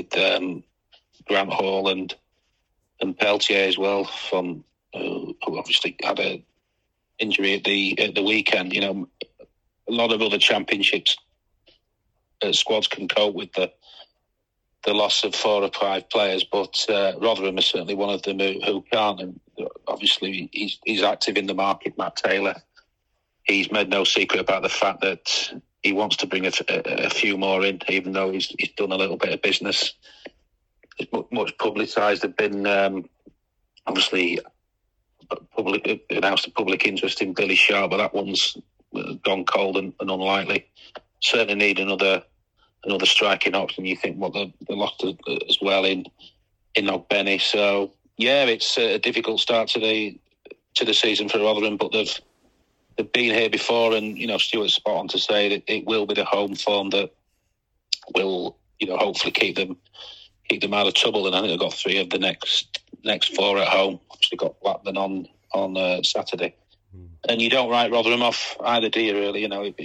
Grant Hall and Peltier as well, from who obviously had an injury at the weekend. A lot of other championships squads can cope with the loss of 4 or 5 players, but Rotherham is certainly one of them who can't. And obviously, he's active in the market, Matt Taylor. He's made no secret about the fact that he wants to bring a few more in, even though he's done a little bit of business. It's much publicised. There've been obviously announced a public interest in Billy Sharp, but that one's gone cold and unlikely. Certainly need another striking option. You think they lost as well in Ogbenny. So yeah, it's a difficult start to the season for Rotherham, but they've been here before, and Stuart's spot on to say that it will be the home form that will hopefully keep them out of trouble. And I think they've got 3 of the next 4 at home. Obviously got Blackburn on Saturday, and you don't write Rotherham off either, do you? Really,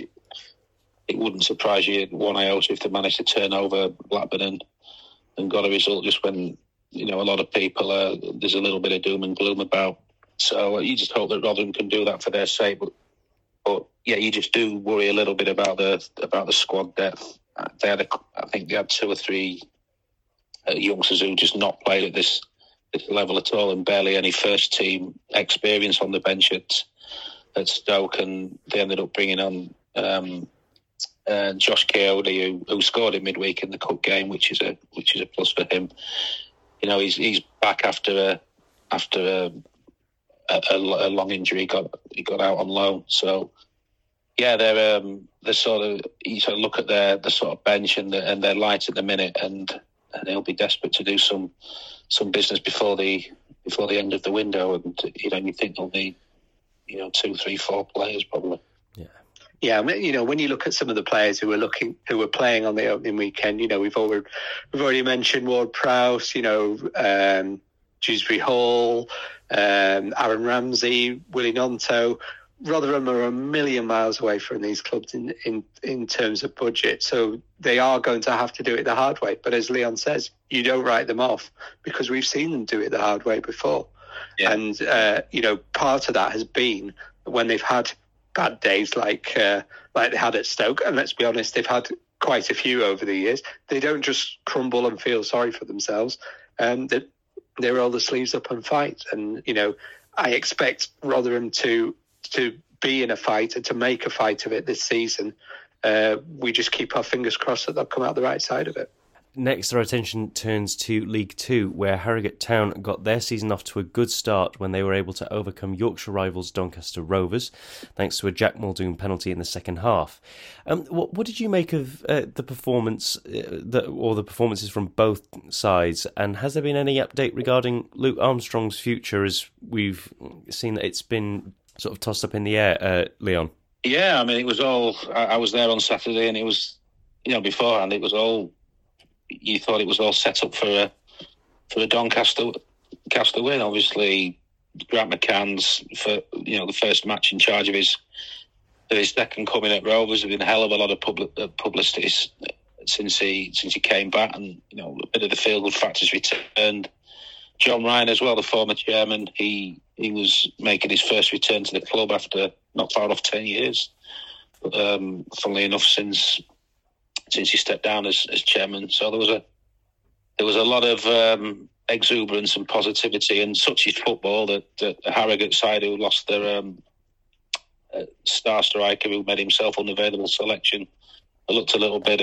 it wouldn't surprise you one iota if they managed to turn over Blackburn and got a result just when a lot of people there's a little bit of doom and gloom about. So you just hope that Rotherham can do that for their sake. But yeah, you just do worry a little bit about the squad depth. I think they had 2 or 3 youngsters who just not played at this level at all, and barely any first team experience on the bench at Stoke, and they ended up bringing on Josh Coyote, who scored in midweek in the cup game, which is a plus for him. He's back after a long injury. He got out on loan. So yeah, they're you sort of look at the sort of bench and they're light at the minute, and they'll be desperate to do some business before the end of the window. And you think they'll need 2, 3, 4 players probably. Yeah, when you look at some of the players who were playing on the opening weekend, we've already mentioned Ward-Prowse, Dewsbury Hall, Aaron Ramsey, Willie Nonto. Rotherham are a million miles away from these clubs in terms of budget, so they are going to have to do it the hard way. But as Leon says, you don't write them off, because we've seen them do it the hard way before. Yeah. And part of that has been when they've had bad days like they had at Stoke, and let's be honest, they've had quite a few over the years. They don't just crumble and feel sorry for themselves. They roll the sleeves up and fight. And I expect Rotherham to be in a fight and to make a fight of it this season. We just keep our fingers crossed that they'll come out the right side of it. Next, our attention turns to League Two, where Harrogate Town got their season off to a good start when they were able to overcome Yorkshire rivals Doncaster Rovers, thanks to a Jack Muldoon penalty in the second half. What did you make of the performance, or the performances from both sides? And has there been any update regarding Luke Armstrong's future, as we've seen that it's been sort of tossed up in the air, Leon? Yeah, I mean, it was all. I was there on Saturday, and it was, beforehand, it was all. You thought it was all set up for a Doncaster win. Obviously, Grant McCann's for the first match in charge of his second coming at Rovers. There's been a hell of a lot of publicity since he came back, and a bit of the feel good factors returned. John Ryan as well, the former chairman, he was making his first return to the club after not far off 10 years. Funnily enough, since he stepped down as chairman. So there was a lot of exuberance and positivity, and such is football that the Harrogate side, who lost their star striker who made himself unavailable selection, looked a little bit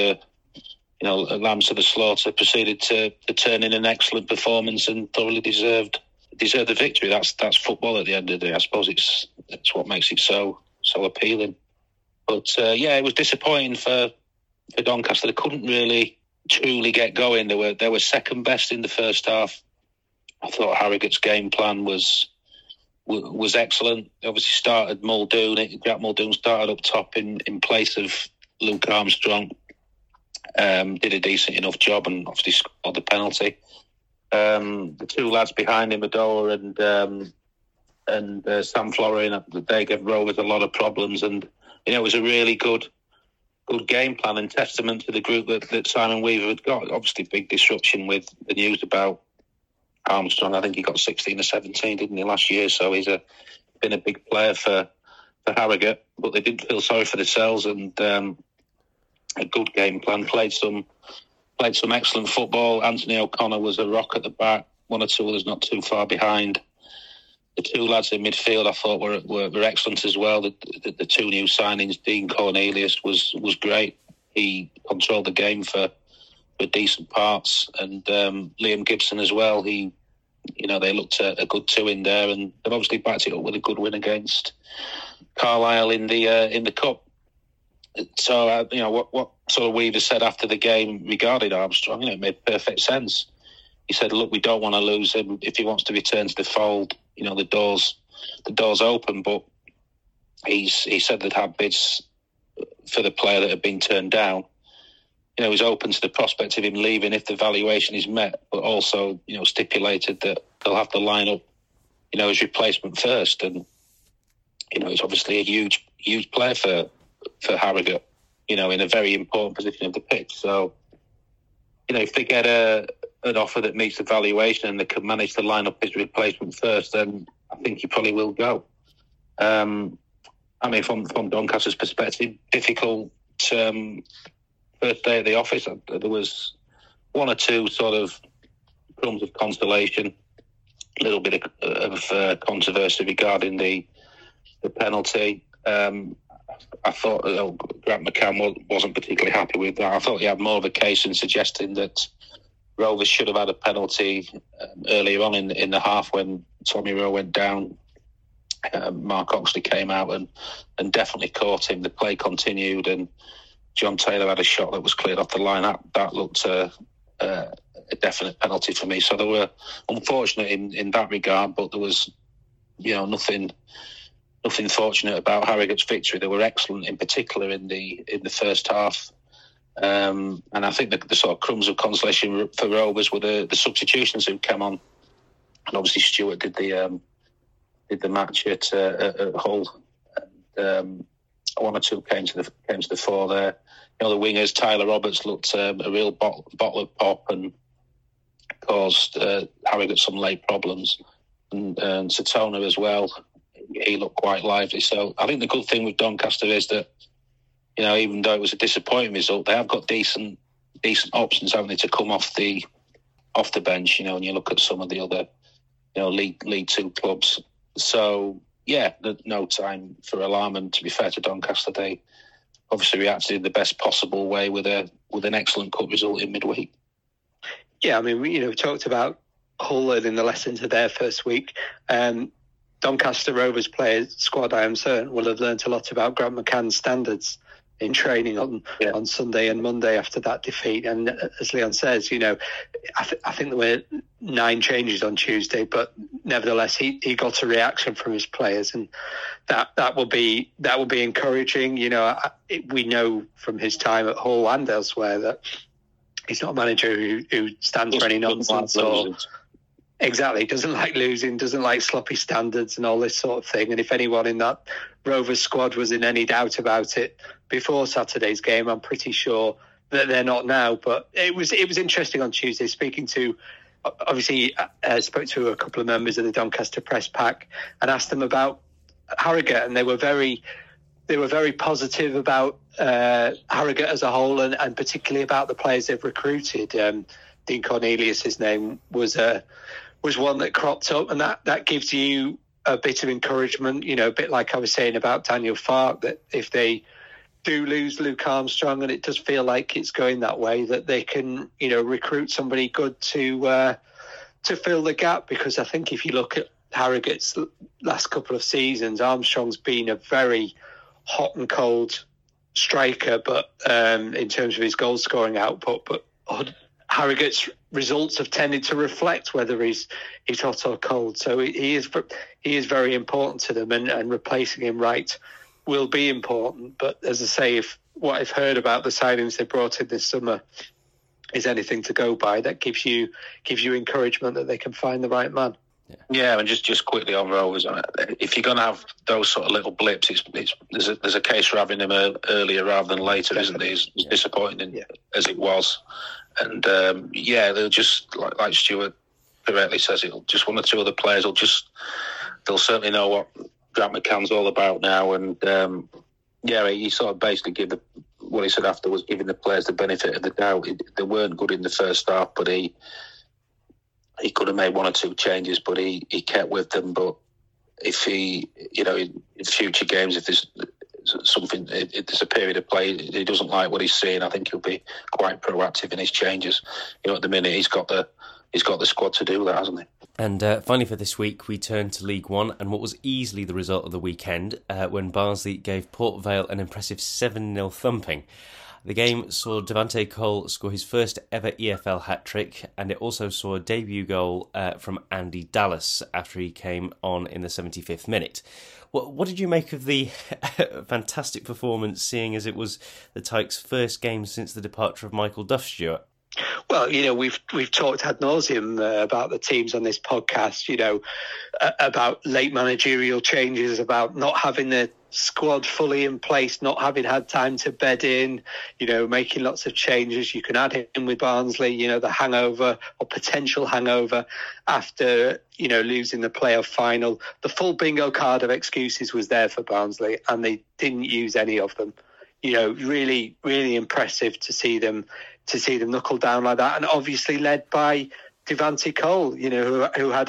a lambs to the slaughter, proceeded to turn in an excellent performance and thoroughly deserved the victory. That's football at the end of the day. I suppose it's what makes it so appealing. But it was disappointing for Doncaster. They couldn't really truly get going. They were second best in the first half. I thought Harrogate's game plan was excellent. They obviously started Muldoon. Jack Muldoon started up top in place of Luke Armstrong. Did a decent enough job and obviously scored the penalty. The two lads behind him, Adoa and Sam Florin, they gave Rovers a lot of problems, and it was a really good game plan and testament to the group that Simon Weaver had got. Obviously, big disruption with the news about Armstrong. I think he got 16 or 17, didn't he, last year? So he's been a big player for Harrogate, but they didn't feel sorry for themselves, and a good game plan. Played some excellent football. Anthony O'Connor was a rock at the back. One or two others not too far behind. The two lads in midfield I thought were excellent as well. The two new signings, Dean Cornelius was great. He controlled the game for decent parts, and Liam Gibson as well. They looked a good two in there, and they've obviously backed it up with a good win against Carlisle in the cup. So what sort of Weaver said after the game regarding Armstrong, it made perfect sense. He said, "Look, we don't want to lose him. If he wants to return to the fold, the door's open." But he said they'd had bids for the player that had been turned down. He's open to the prospect of him leaving if the valuation is met, but also stipulated that they'll have to line up his replacement first. And he's obviously a huge player for Harrogate, in a very important position of the pitch. So if they get an offer that meets the valuation and they can manage to line up his replacement first, then I think he probably will go. From Doncaster's perspective, difficult first day at the office. There was one or two sort of crumbs of consolation, a little bit of controversy regarding the penalty. I thought Grant McCann wasn't particularly happy with that. I thought he had more of a case in suggesting that Rovers should have had a penalty earlier on in the half when Tommy Rowe went down. Mark Oxley came out and definitely caught him. The play continued, and John Taylor had a shot that was cleared off the line. That looked a definite penalty for me. So they were unfortunate in that regard, but there was nothing fortunate about Harrogate's victory. They were excellent, in particular in the first half. And I think the sort of crumbs of consolation for Rovers were the substitutions who came on. And obviously Stewart did the match at Hull. And one or two came to the fore there. The wingers, Tyler Roberts looked a real bottle of pop and caused Harrogate some late problems. And Satona as well. He looked quite lively. So I think the good thing with Doncaster is that, even though it was a disappointing result, they have got decent options, haven't they, to come off the bench, when you look at some of the other, League Two clubs. So, no time for alarm. And to be fair to Doncaster, they obviously reacted in the best possible way with an excellent cup result in midweek. Yeah, I mean, we talked about Hull learning the lessons of their first week. Doncaster Rovers players squad, I am certain, will have learnt a lot about Grant McCann's standards in training on Sunday and Monday after that defeat. And as Leon says, I think there were 9 changes on Tuesday, but nevertheless, he got a reaction from his players, and that will be encouraging. We know from his time at Hull and elsewhere that he's not a manager who stands for any nonsense or. Exactly. Doesn't like losing, doesn't like sloppy standards and all this sort of thing. And if anyone in that Rovers squad was in any doubt about it before Saturday's game, I'm pretty sure that they're not now. But it was interesting on Tuesday, speaking to, obviously, spoke to a couple of members of the Doncaster press pack and asked them about Harrogate, and they were very positive about Harrogate as a whole, and particularly about the players they've recruited. Dean Cornelius, his name, was one that cropped up, and that gives you a bit of encouragement, a bit like I was saying about Daniel Farke, that if they do lose Luke Armstrong, and it does feel like it's going that way, that they can, recruit somebody good to fill the gap. Because I think if you look at Harrogate's last couple of seasons, Armstrong's been a very hot and cold striker, but in terms of his goal scoring output, but Harrogate's results have tended to reflect whether he's hot or cold. So he is very important to them, and replacing him right will be important. But as I say, if what I've heard about the signings they brought in this summer is anything to go by, that gives you encouragement that they can find the right man. Yeah, and just quickly on Rovers, if you're going to have those sort of little blips, there's a case for having them earlier rather than later, Definitely. Isn't it? It's disappointing as it was. And they'll just, like Stuart correctly says, it'll just one or two other players they'll certainly know what Grant McCann's all about now. And he sort of basically what he said after was giving the players the benefit of the doubt. They weren't good in the first half, but he could have made one or two changes, but he kept with them. But if he, in future games, if there's something, if there's a period of play he doesn't like what he's seeing, I think he'll be quite proactive in his changes. At the minute he's got the squad to do that, hasn't he? And finally for this week, we turn to League One and what was easily the result of the weekend when Barnsley gave Port Vale an impressive 7-0 thumping. The game saw Devante Cole score his first ever EFL hat-trick, and it also saw a debut goal from Andy Dallas after he came on in the 75th minute. What did you make of the fantastic performance, seeing as it was the Tykes' first game since the departure of Michael Duff, Stuart? Well, we've talked ad nauseum about the teams on this podcast, about late managerial changes, about not having the squad fully in place, not having had time to bed in, making lots of changes. You can add in with Barnsley, the hangover or potential hangover after, losing the playoff final. The full bingo card of excuses was there for Barnsley, and they didn't use any of them. Really, really impressive to see them knuckle down like that, and obviously led by Devante Cole, who had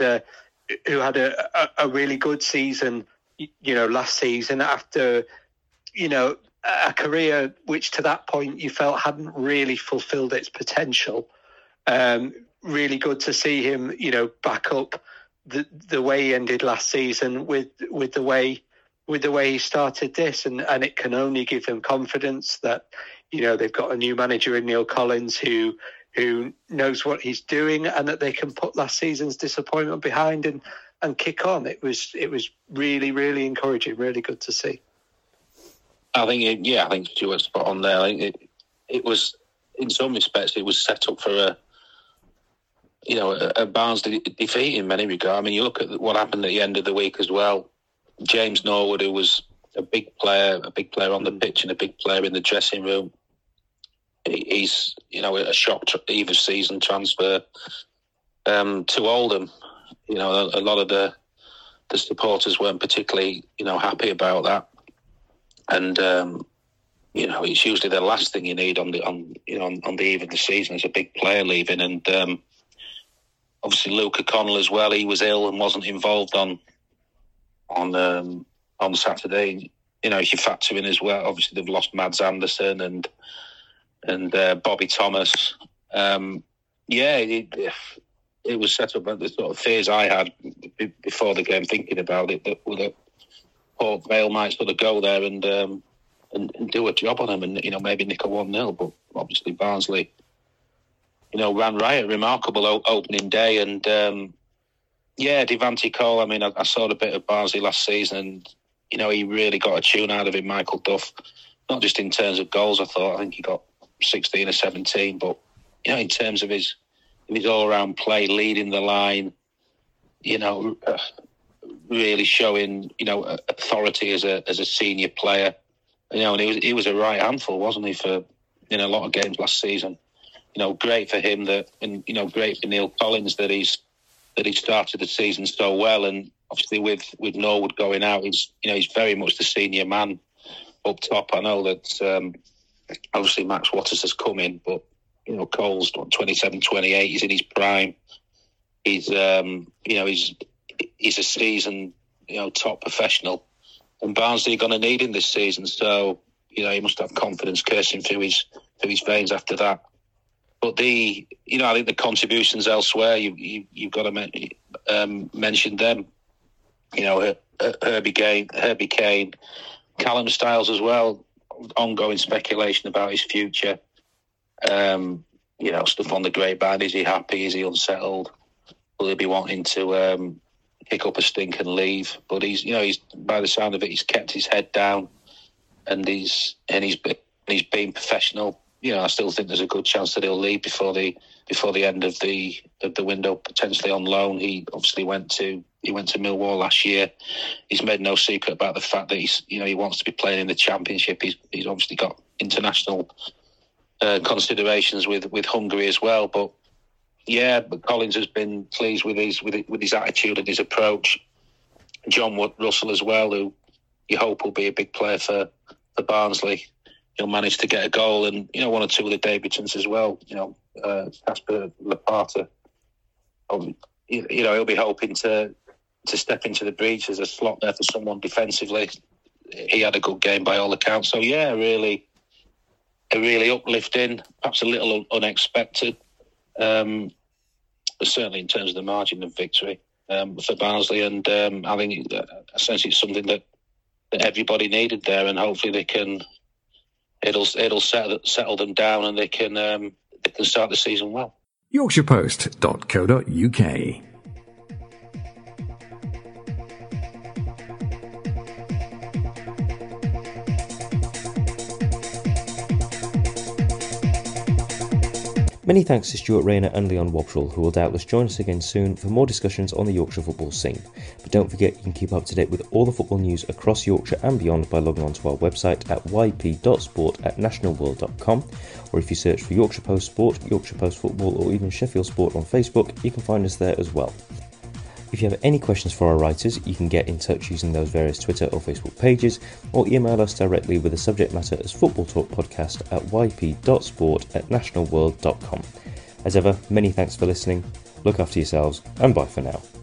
a really good season, last season after, a career which to that point you felt hadn't really fulfilled its potential. Really good to see him, back up the way he ended last season with the way he started this, and it can only give them confidence that they've got a new manager in Neil Collins who knows what he's doing, and that they can put last season's disappointment behind and kick on. It was really, really encouraging, really good to see. I think Stuart's spot on there. I think it was, in some respects, it was set up for a Barnsley defeat in many regards. I mean, you look at what happened at the end of the week as well. James Norwood, who was a big player on the pitch and a big player in the dressing room, he's a shock either season transfer to Oldham. A lot of the supporters weren't particularly happy about that, and it's usually the last thing you need on the eve of the season is a big player leaving. And obviously Luke O'Connell as well, he was ill and wasn't involved on Saturday. If you factor in as well, obviously they've lost Mads Anderson and Bobby Thomas. Yeah, it was set up at the sort of fears I had before the game, thinking about it, that Port Vale might sort of go there and do a job on him and, maybe nick a 1-0. But obviously Barnsley, ran riot. Remarkable opening day. And, Devante Cole, I saw a bit of Barnsley last season and, he really got a tune out of him, Michael Duff. Not just in terms of goals, I think he got 16 or 17, but, in terms of his all-round play, leading the line, really showing, authority as a senior player. And he was a right handful, wasn't he, for a lot of games last season. Great for him great for Neil Collins that he started the season so well. And obviously with Norwood going out, he's very much the senior man up top. I know that obviously Max Waters has come in, but Cole's 27, 28. He's in his prime. He's he's a seasoned top professional, and Barnsley are going to need him this season. So he must have confidence coursing through his veins after that. But I think the contributions elsewhere, you've got to mention them. Herbie Kane, Callum Styles as well. Ongoing speculation about his future. Stuff on the grapevine. Is he happy? Is he unsettled? Will he be wanting to kick up a stink and leave? But he's by the sound of it, he's kept his head down, and he's been professional. I still think there's a good chance that he'll leave before the end of the window, potentially on loan. He obviously went to Millwall last year. He's made no secret about the fact that he wants to be playing in the Championship. He's obviously got international considerations with Hungary as well. But Collins has been pleased with his attitude and his approach. John Russell as well, who you hope will be a big player for Barnsley. He'll manage to get a goal, and one or two of the debutants as well. Casper Lapata. He'll be hoping to step into the breach as a slot there for someone defensively. He had a good game by all accounts. So really uplifting, perhaps a little unexpected, but certainly in terms of the margin of victory for Barnsley. And I think essentially it's something that everybody needed there, and hopefully they can. It'll settle them down, and they can start the season well. YorkshirePost.co.uk. Many thanks to Stuart Rayner and Leon Wobschall, who will doubtless join us again soon for more discussions on the Yorkshire football scene. But don't forget, you can keep up to date with all the football news across Yorkshire and beyond by logging on to our website at yp.sport@nationalworld.com, or if you search for Yorkshire Post Sport, Yorkshire Post Football, or even Sheffield Sport on Facebook, you can find us there as well. If you have any questions for our writers, you can get in touch using those various Twitter or Facebook pages, or email us directly with the subject matter as Football Talk Podcast at yp.sport@nationalworld.com. As ever, many thanks for listening, look after yourselves, and bye for now.